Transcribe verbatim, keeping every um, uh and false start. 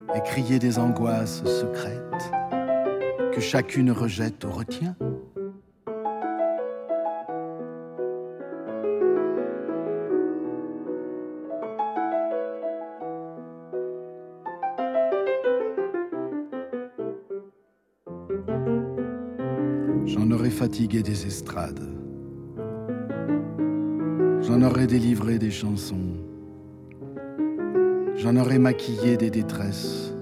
et crier des angoisses secrètes que chacune rejette ou retient. J'en aurais fatigué des estrades, j'en aurais délivré des chansons, j'en aurais maquillé des détresses,